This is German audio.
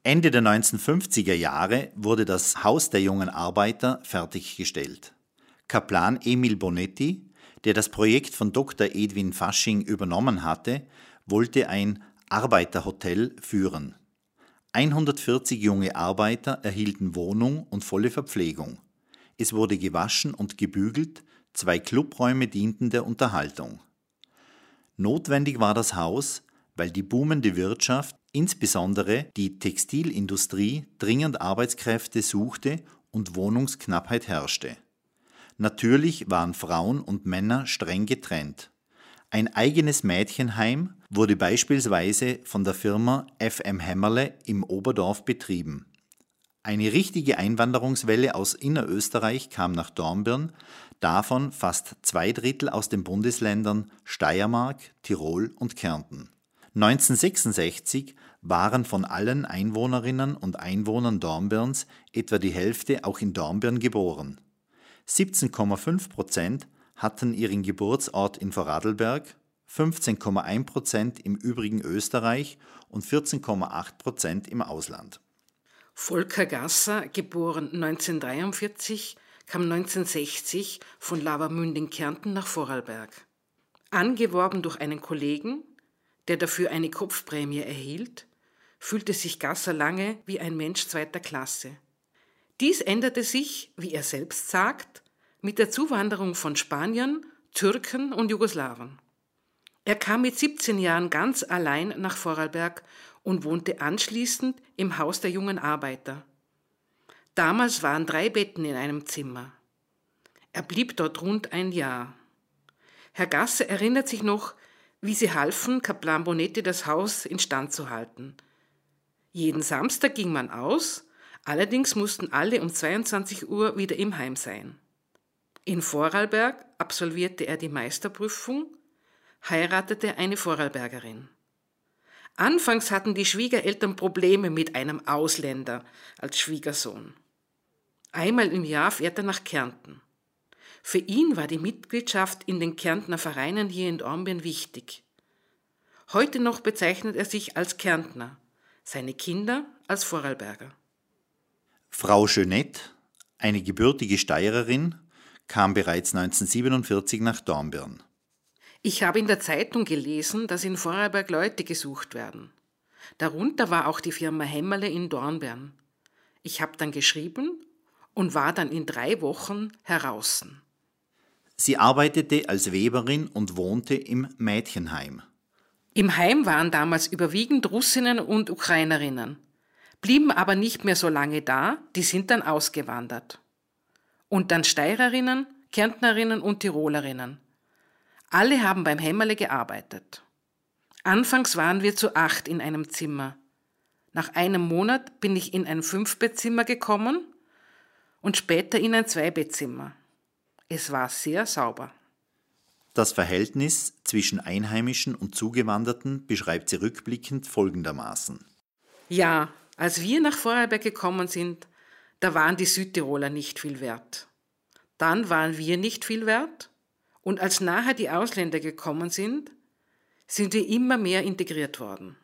Ende der 1950er Jahre wurde das Haus der jungen Arbeiter fertiggestellt. Kaplan Emil Bonetti, der das Projekt von Dr. Edwin Fasching übernommen hatte, wollte ein Arbeiterhotel führen. 140 junge Arbeiter erhielten Wohnung und volle Verpflegung. Es wurde gewaschen und gebügelt, 2 Clubräume dienten der Unterhaltung. Notwendig war das Haus, weil die boomende Wirtschaft, insbesondere die Textilindustrie, dringend Arbeitskräfte suchte und Wohnungsknappheit herrschte. Natürlich waren Frauen und Männer streng getrennt. Ein eigenes Mädchenheim wurde beispielsweise von der Firma FM Hämmerle im Oberdorf betrieben. Eine richtige Einwanderungswelle aus Innerösterreich kam nach Dornbirn, davon fast 2/3 aus den Bundesländern Steiermark, Tirol und Kärnten. 1966 waren von allen Einwohnerinnen und Einwohnern Dornbirns etwa die Hälfte auch in Dornbirn geboren. 17,5% hatten ihren Geburtsort in Vorarlberg, 15,1% im übrigen Österreich und 14,8% im Ausland. Volker Gasser, geboren 1943, kam 1960 von Lavamünd in Kärnten nach Vorarlberg. Angeworben durch einen Kollegen, der dafür eine Kopfprämie erhielt, fühlte sich Gasser lange wie ein Mensch zweiter Klasse. Dies änderte sich, wie er selbst sagt, mit der Zuwanderung von Spaniern, Türken und Jugoslawen. Er kam mit 17 Jahren ganz allein nach Vorarlberg und wohnte anschließend im Haus der jungen Arbeiter. Damals waren 3 Betten in einem Zimmer. Er blieb dort rund ein Jahr. Herr Gasser erinnert sich noch, wie sie halfen, Kaplan Bonetti das Haus instand zu halten. Jeden Samstag ging man aus, allerdings mussten alle um 22 Uhr wieder im Heim sein. In Vorarlberg absolvierte er die Meisterprüfung, heiratete eine Vorarlbergerin. Anfangs hatten die Schwiegereltern Probleme mit einem Ausländer als Schwiegersohn. Einmal im Jahr fährt er nach Kärnten. Für ihn war die Mitgliedschaft in den Kärntner Vereinen hier in Dornbirn wichtig. Heute noch bezeichnet er sich als Kärntner, seine Kinder als Vorarlberger. Frau Jeunette, eine gebürtige Steirerin, kam bereits 1947 nach Dornbirn. Ich habe in der Zeitung gelesen, dass in Vorarlberg Leute gesucht werden. Darunter war auch die Firma Hämmerle in Dornbirn. Ich habe dann geschrieben und war dann in 3 Wochen heraus. Sie arbeitete als Weberin und wohnte im Mädchenheim. Im Heim waren damals überwiegend Russinnen und Ukrainerinnen, blieben aber nicht mehr so lange da, die sind dann ausgewandert. Und dann Steirerinnen, Kärntnerinnen und Tirolerinnen. Alle haben beim Hämmerle gearbeitet. Anfangs waren wir zu 8 in einem Zimmer. Nach einem Monat bin ich in ein 5-Bettzimmer gekommen und später in ein 2-Bettzimmer. Es war sehr sauber. Das Verhältnis zwischen Einheimischen und Zugewanderten beschreibt sie rückblickend folgendermaßen. Ja, als wir nach Vorarlberg gekommen sind, da waren die Südtiroler nicht viel wert. Dann waren wir nicht viel wert und als nachher die Ausländer gekommen sind, sind wir immer mehr integriert worden.